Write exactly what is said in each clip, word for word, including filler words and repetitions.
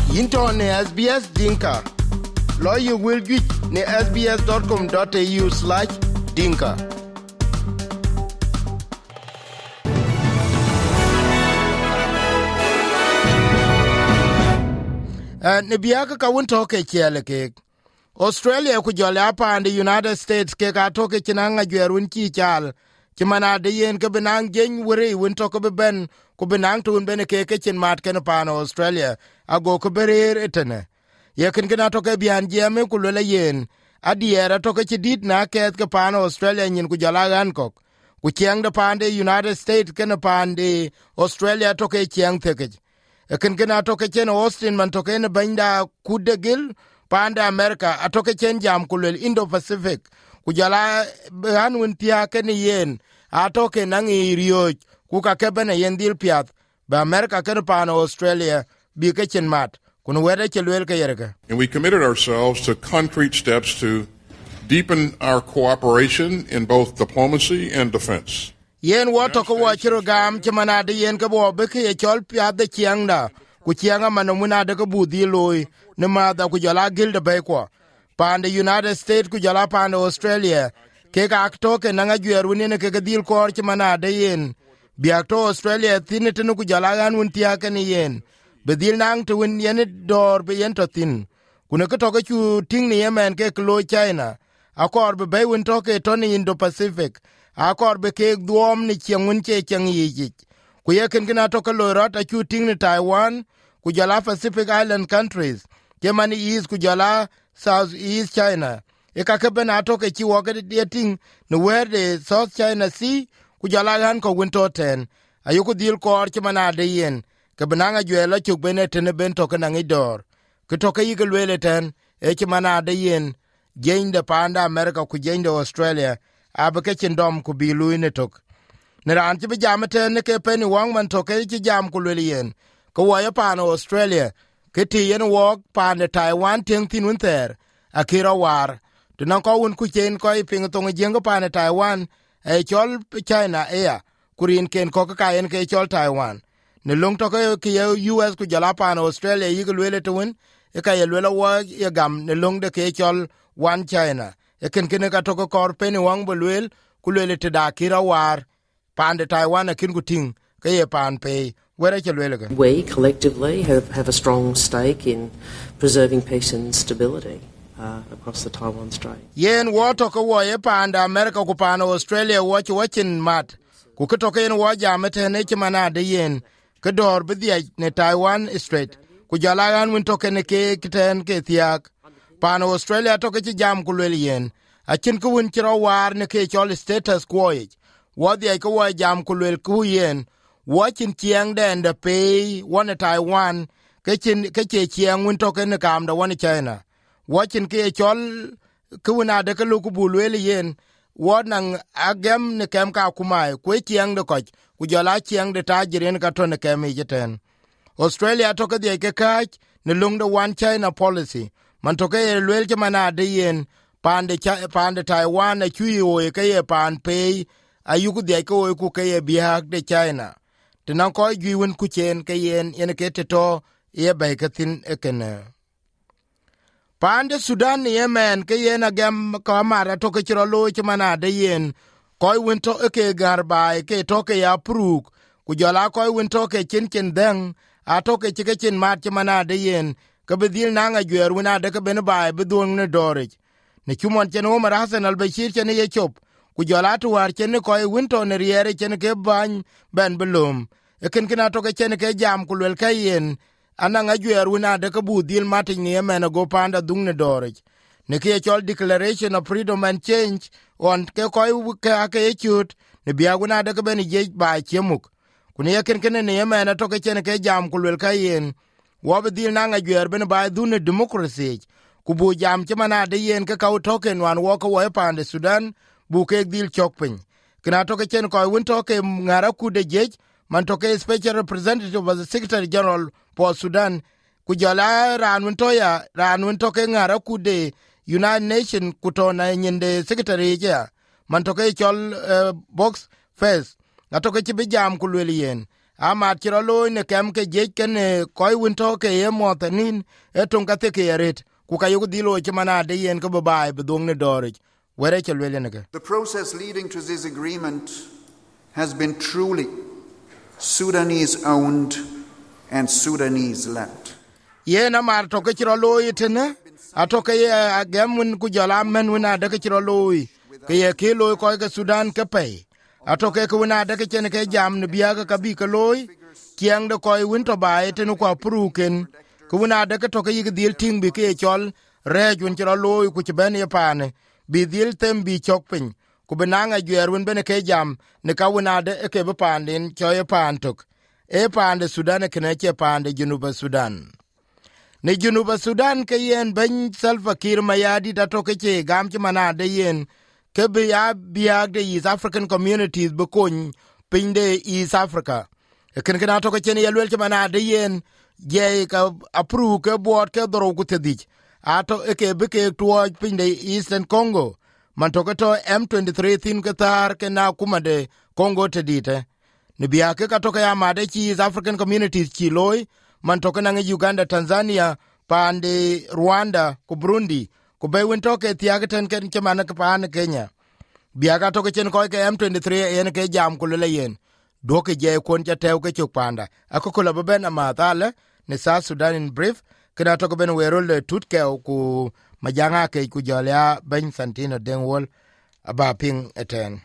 Into ne S B S Dinka. Lawyer will get ne s b s dot com dot a u slash dinka. Ne biaka ka won toke chele ke. Australia ku jole apa and the United States ke ka toke chinanga gwerun chi chal. Chimana de yen ke benang gen wuri won toke be ben ku benang tun bene ke ke chin mat ken pa no Australia ago ko berer etene. Ye ken gena toke bian jeme ku le yen adiera toke chidit na ke ke pa no Australia nyin ku jala gan kok. Ku chiang de pande United States ken pande Australia toke chiang teke. Ekin gina toke chen Austin man toke ne banda kudegil panda America atoke chen jam kulel Indo-Pacific kujala hanwin pia ken yen atoke nangi rioj kuka kebene yen dil piat ba America ken pan Australia bi ke chen mat kun wede chelwel ke yerga. And we committed ourselves to concrete steps to deepen our cooperation in both diplomacy and defense. Yen wato ko wachiro gam chimana de yen ke bo be ke chol pia de chiangda ku chianga manomuna de ko budi loy ne ma da ku jala gilde be ko pande United States ku jala pande Australia ke ka to ke nanga gweru ne ke ke dil ko chimana de yen biak to Australia tinete no ku jala gan un tia ke ne yen be dil nang to win yen dor be yen to tin kuna ko to ke chu ting ne yemen ke lo China akor be be win to ke to ni Indo-Pacific akor be ke duom ni chiengun che chieng yi ku ye ken gina to ko rat a shooting ni Taiwan ku jala Pacific Island countries Germany is ku jala South East China e ka ke ben ato ke chi wo ke de ting no where the South China Sea ku jala han ko winto ten ayu ku dil ko ar mana de yen ke benanga jwela chu bene ten ben to kana ngidor ke to ke yigel wele ten e chi mana de yen jende panda America ku jende Australia abeke chindom ku bilu ne tok ne ran ti jamete ne ke peni wang man to ke ti jam ku le yen ko wa ya pa no Australia ke ti yen wok pa ne Taiwan ting tin un ter akira war to na ko un ku chen ko i ping to ngi ngo pa ne Taiwan e chol China e ya kurin ken ko ka yen ke chol Taiwan ne long to ke ke U S ku jala pa no Australia yigel wele to un e ka ye le wa ye gam ne long de ke chol one China eken kene ka toko kor peni wang bolwel kulele te da kira war pande Taiwan akin kuting ke ye pan pe were chelwele ga. We collectively have, have a strong stake in preserving peace and stability uh, across the Taiwan Strait. Yen wo toko wo ye pande America ku pande Australia wo chi wachin mat ku ke toko yen wo jamete ne chimana de yen ke dor bidhi ne Taiwan Strait ku jalagan win toke ne ke kiten ke tiak pan Australia toke chi jam kulwel yen achin ku win chiro war ne ke chol status quo wodi ai ko wa jam kulwel ku yen watching chiang den de pe one Taiwan ke chin ke che chiang win toke ne kam da one China watching ke chol ku na de ku ku bulwel yen wodnang agem ne kem ka kumai ku chiang de ko ku jala chiang de tajiren ka to ne kem jeten Australia toke de ke kach ne lung de one China policy man toke lwel ke mana de yen pande pande Taiwan na chui o ke ye pan pe ayuku de ko ku ke ye biak de China tenan ko giwen ku chen ke yen yen ke to ye ba ke tin ekene pande Sudan Yemen ke yen agam ko mara toke chiro lo ke mana de yen ko win to ke garba ke toke ya pruk ku jala ko win to ke chin chin den atoke chike chin mat ke mana de yen ke bedil nanga gwer wina de ke ben bae bedon ne dorich ne chumon chen o mar Hassan al-Bashir chen ye chop ku jala tu war chen ko e winto ne riere chen ke ban ben belum e ken kina to ke chen ke jam ku wel kayen ananga gwer wina de ke budil matin ne men go panda dung ne dorich ne ke chol declaration of freedom and change on ke ko ke ke chut ne bia wina de ke ben je ba chemuk ku ne ken ken ne men to ke chen ke jam ku wel kayen wobe dil nanga gwer ben ba dune democracy ku bu jam chimana de yen ke ka token wan wo ko wo pande Sudan bu ke dil chokpin kina to ke chen ko win to ke ngara ku de jej man to ke special representative of the Secretary General for Sudan ku jala ran win to ya ran win to ke ngara ku de United Nation ku to na nyinde secretary ja man to ke chol uh, box face na to ke bi jam ku le yen ama tiro loy ne kem ke je ken koy win to ke ye motanin etun ka te ke ret ku ka yugo dilo che mana de yen ko babai be dong ne dorich were che lele ne. The process leading to this agreement has been truly Sudanese owned and Sudanese led. Ye na mar to ke tiro loy tene atoke ye agemun ku jala men wina de ke tiro loy ke ye ke loy ko ke Sudan ke pe atoke ku wina de ke chen ke jam ne biaga ka bi ke loy kiang de koy win to bae tenu ko pruken ku wina de ke to ke yig dil ting bi ke chol rejun tiro loy ku che ben ye pane bi dil tem bi chok pin ku benanga gyer win ben ke jam ne ka wina de ke be pandin choye pantok e pande Sudan ke ne che pande Junuba Sudan. Ne Junuba Sudan ke yen ben Salva Kiir Mayadi da to ke che gam che mana de yen ke be ya biag de East African communities be kun pinde East Africa e ken ken to ke chen yelwel che mana de yen je ka approve ke board ke doro ku tedich ato e ke be ke to pinde Eastern Congo man to ke to M twenty-three thin ke tar ke na kuma de Congo tedite ne biya ke ka to ke ya ma de East African communities chi loy man toke nange Uganda, Tanzania, pande Rwanda, ku Burundi, ku be win toke tiage ten ken chemana ke pande Kenya. Biaga toke chen koy ke M twenty-three yen ke jam kulele yen. Doke je kon cha tew ke chuk panda. Ako kula beben amatale ne South Sudan in brief kena toke ben werol le tutke ku majanga ke ku jolya ben Santino Dengwol aba ping eten.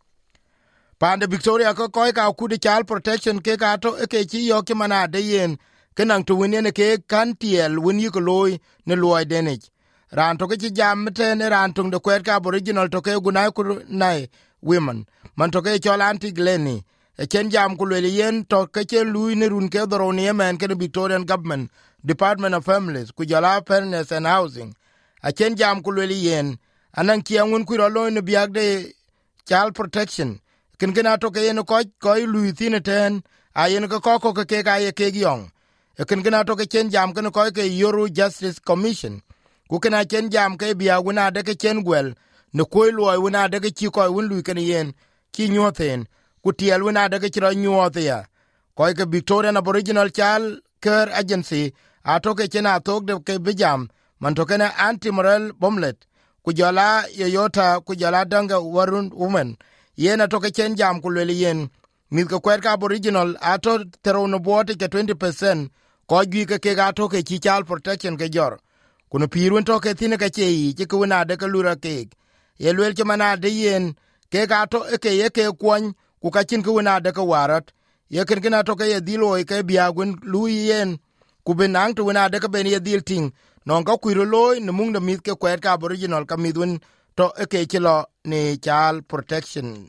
Pande Victoria ko koy ka ku de child protection ke ka to ke chi yo ke mana de yen kenang to win ke kan tiel win yu loy ne loy denich ran to ke jam te ne ran tung de kwet ka original to ke gunai ku nai women man to ke chol anti gleni e chen jam ku le yen to ke chen lui ne run ke doro ne men ke Victorian government Department of Families ku jala fairness and housing a chen jam ku le yen anan kiangun ku lo ne biag de child protection ken gena to ke yen ko ko lui thin ten a yen ko ko ke ke ga ye ke gyong e ken gena to ke chen jam ken ko ke Euro Justice Commission ku ken a chen jam ke bia wona de ke chen gwel ne ko lo wona de ke chi ko won lui ken yen ki nyothen ku tiel wona de ke ro nyothe ya ko ke Victorian Aboriginal Child Care Agency a to ke chen a to de ke bijam man to ken anti moral bomlet ku jala yeyota ku jala danga warun women yen a to ke chen jam ku le yen mit ko kwet ka Aboriginal ato terono bote ke twenty percent ko gi ke ke ga to ke chi child protection ke jor kuno pirun to ke tine ke chi ke ku na de ke lura ke ye lwel ke mana de yen ke ga to ke ye ke kwon ku ka chin ku na de ke warat ye ken gina to ke ye dilo ke biagun lu yen ku benang to na de ke ben ye dil ting non ka ku ro loy ne mung de mit ke kwet ka Aboriginal ka midun to ke chi lo ni child protection.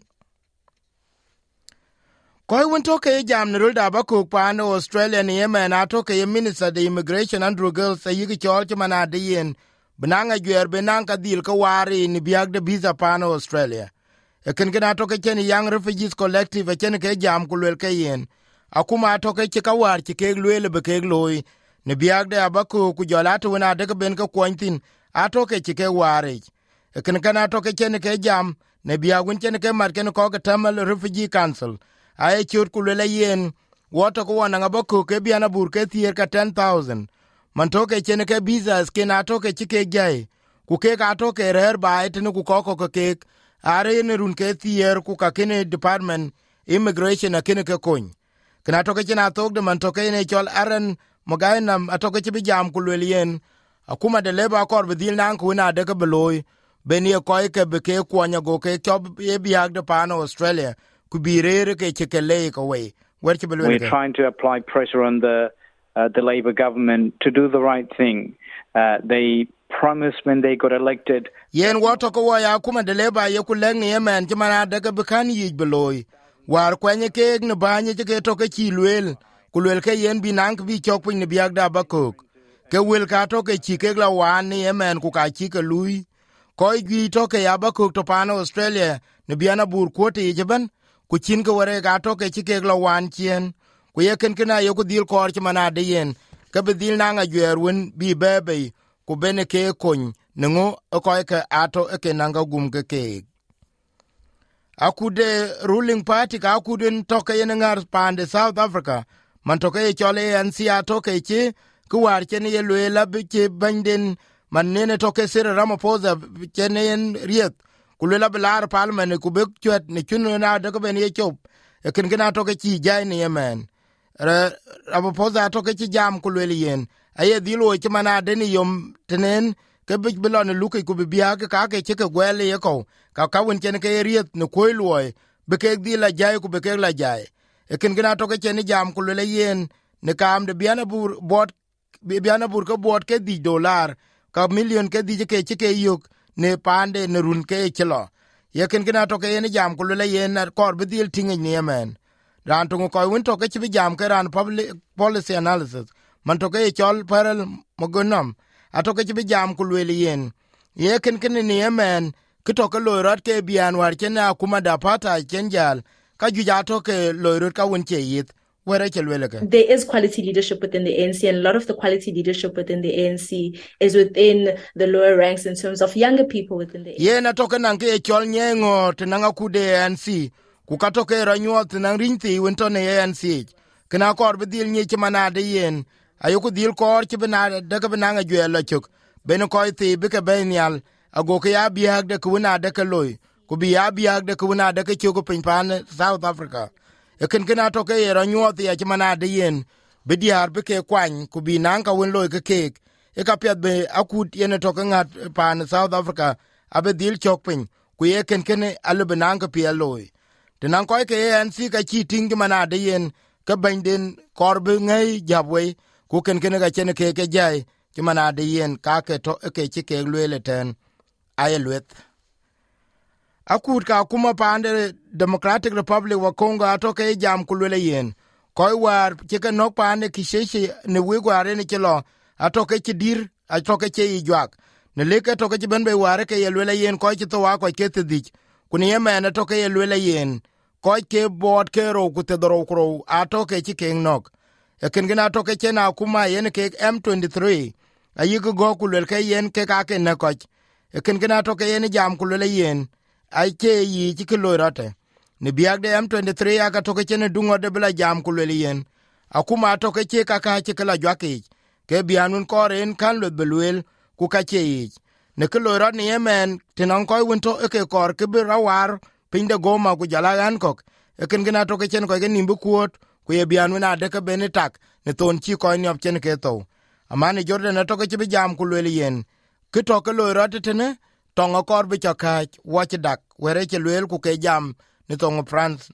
Koi won toke jam ne rulda ba ku pan Australia ni yemen atoke ye minister the immigration Andrew Girls yigi chol chmana de yen benanga gyer benanga dil ka wari ni biag de visa pan Australia e ken ken atoke chen young refugees collective e chen ke jam ku lel ke yen akuma atoke che ka war che ke lele be ke loy ni biag de abaku ku jolatu wona de ben ka kwontin atoke che ke wari e ken ken atoke chen ke jam ne biagun chen ke mar ken ko ka tamal refugee council ay chur ku le yen woto ko wana ngaboko ke biana bur ke thier ka ten thousand man to ke chen ke visas ke na to ke chike jai ku ke ka to ke rer ba etno ku koko ke ke are ne run ke thier ku ka kene department immigration akene ke kon kana to ke na to de man to ke ne chol aran mogainam atoke chi bijam ku le yen akuma de leba kor bidil nan ku na de ke beloy benie ko ke be ke kwanya go ke chob ye biag de pan Australia. We're trying to apply pressure on the uh, the Labour government to do the right thing. Uh, they promised when they got elected. Yen wato ko ya kuma de Labour ye kuleng ni yemen chimana daga bekan yi beloy. War kwenye ke ne banye ke to ke chilwel. Kulwel ke yen binang bi chok pin ne biagda bakok. Ke wel ka to ke chike la wan ni yemen ku ka chike lui. Koi gi to ke ya bakok to pan Australia ne biana bur kote yiban. Ku chin ke wore ga to ke chike la wan chien ku ye ken kana yo ku dil kor chmana de yen ke be dil na nga gwerun bi bebe ku bene ke kon ngo ko ke ato ke nanga gum ke ke akude ruling party ka akuden toke yen ngar pande South Africa man toke e chole A N C a toke chi ku war chen ye lwela bi che banden man nene toke Sir Ramaphosa chen yen riet ku lwela bilar parliament ku be chwet ne chunu na de ko ben ye chop e ken gina toke chi jai ne yemen Ramaphosa toke chi jam ku lweli yen aye dilo chi mana de ni yom tenen ke bi bilon luke ku bi bia ka ke che ke gwele ye ko ka ka won chen ke riet ne ko loy be ke di la jai ku be ke la jai e ken gina to ke chen jam ku le yen ne kam de biana bur bot bi biana bur ko bot ke di dollar ka million ke di ke che ke yuk ne pande ne run ke chelo ye ken gina to ke yen jam ku le yen na kor bi dil tingi ne men ran to ko won to ke bi jam ke ran public policy analysis man to ke chol paral mogonam atoke bi jam ku le yen ye ken ken ne yemen kitoke loirot ke bian war chena kuma da pata chenjal ka juja toke loirot ka won che yit were che lweleke. There is quality leadership within the A N C, and a lot of the quality leadership within the A N C is within the lower ranks in terms of younger people within the A N C. Ye na toke nanke e chol nyengo tenanga kude A N C ku ka toke ranyuot nang rinti wentone A N C kena kor bidil nye chimana de yen ayoku dil kor chibina daga binanga jwela chuk beno koi thi bike benyal ago ke ya biag de kuna de loy ku bi ya biag de kuna de ke chugo pinpan South Africa e ken kena to ke ro nyuot ya chimana de yen bidiar bike kwan ku bi nanka wen loy ke kek e ka pet be akut yen to ke ngat pan South Africa abe dil chok pin ku ye ken ken alu binanga pi loy tenan ko ke A N C ka chi ting mana de yen ka benden korbe ngai jabwe ku ken ken ga chen ke ke jai chimana de yen ka ke to ke chi ke lwele ten ayelwet akut ka kuma pande Democratic Republic wa Congo atoke jam kulwele yen koi war chike nok pande kisheshi ne wigware ne chilo atoke chidir atoke che ijwak ne leke toke chibenbe ware ke yelwele yen koi chito wako ke tidich kuni yemen atoke yelwele yen koi ke board ke ro kutedoro kro atoke chike nok ekin gina atoke chena kuma yen ke M twenty-three ayigo go kulwele ke yen ke kake nekoch ekin gina toke yen jam kulwele yen ai che yi chike loirate ni biag de M twenty-three aka toke chene dungo de bila jam kulwele yen akuma toke che kaka chike la jwake ke bianun koren kan lwet belwel ku ka che yi ne ke loirat ni yemen tinan koi winto eke kor ke bi rawar pinde goma ku jala yankok ekin gina toke chen ko ke nimbu kuot ku ye bianun adeke benetak ne ton chi koi ni opchen ke to amani Jordan atoke che bi jam kulwele yen kitoke loirate tene tongo kor bi chokach watch dak were che lwel ku ke jam ni tongo France.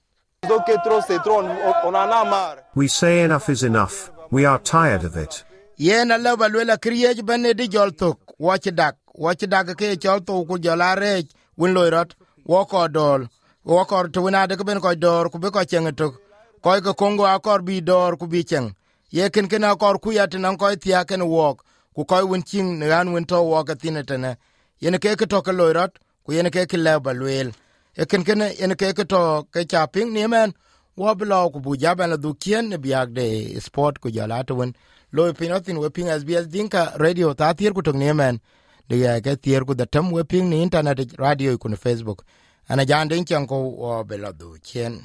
We say enough is enough. We are tired of it. Yen ala balwela kriyej bane di joltok watch dak watch dak ke jolto ku jolare win loirat woko dol woko to wina de ben ko dor ku be ko chengetok ko ke Kongo akor bi dor ku bi cheng ye ken ken akor ku yat nan ko tia ken wok ku ko win ching nan win to wok tinetene yen ke ke to ke loirat ku yen ke ke lebalwel e ken ken yen ke ke to ke chaping ni men wo blo ku bu jaban du kien ne biag de sport ku jala to win loy pinotin we ping S B S Dinka radio ta tier ku to ni men de ya ke tier ku da tam we ping ni internet radio ku ne Facebook ana jande chen ko wo belo du kien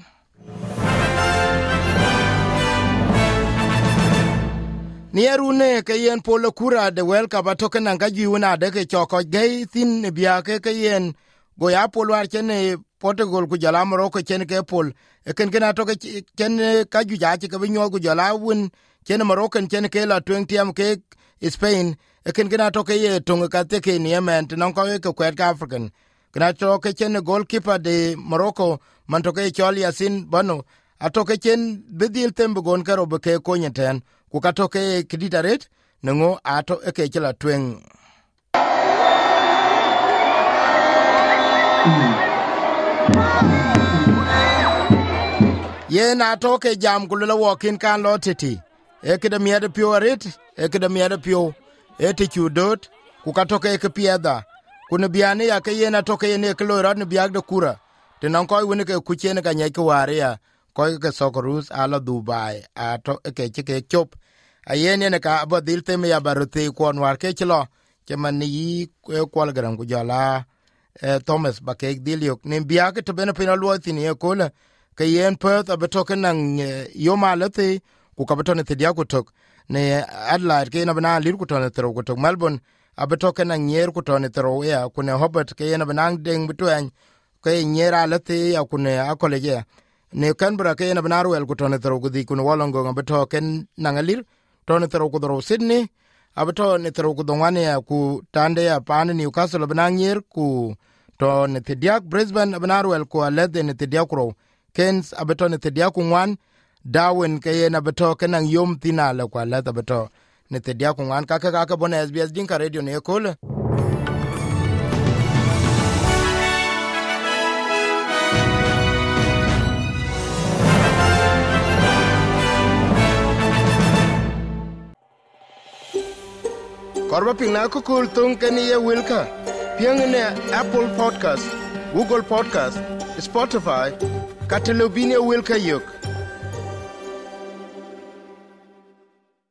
Nierune ke yen polo kura de welka ba toke nanga jiuna de ke choko gay thin bia ke ke yen go ya polo ar chene Portugal ku jala Morocco chen ke pol e ken ken atoke chen ka ju ja ke binyo ku jala wun chen Morocco chen ke la twenty am ke Spain e ken ken atoke ye tonga ka te ke ni yemen non ko ke kwet ka African ken atoke chen goalkeeper de Morocco man toke chol Yasin Bono atoke chen bedil tembe gon karo be ke konyeten ku katoke kiditaret nengo ato eke chela tweng ye na toke jam kulula wokin kan lotiti ekida miade piorit ekida miade pio eti chudot ku katoke ke pieda kuna biane ya ke yena toke yene klorat ne biag de kura tenan koy woni ke kuchene ka nyeke waria koy ke sokorus ala Dubai ato ke ke chop ayene ne ka abodil teme ya barote kon war ke chlo ke man yi kwal gran ku jala eh, Thomas ba ke diliok ne biake to beno pina luoti ni ekola ke yen Perth abetoke nang eh, yoma lete ku kabetone tedia kutok ne Adelaide ke na bana lir kutone tero kutok Melbourne abetoke nang nyer kutone tero ya kune Hobart ke na bana deng betwen ke nyera lete ya kune akoleje ne Canberra ke na bana ruel kutone tero gudi kune Wollongong abetoke nang alir tone tero kudro Sydney abeto ne tero kudongwane ya ku tande ya pan Newcastle bana nyer ku to ne tedia Brisbane bana ruel ku alede ne tedia kro Cairns abeto ne tedia ku ngwan Darwin ke na beto kenang yom tina la kwa la beto ne te dia kungan ka ka ka bona S B S Dinka Radio ne kole korba pina ko kul tung ke ni ye wilka piang ne Apple Podcast, Google Podcast, Spotify, Catalunya wilka yok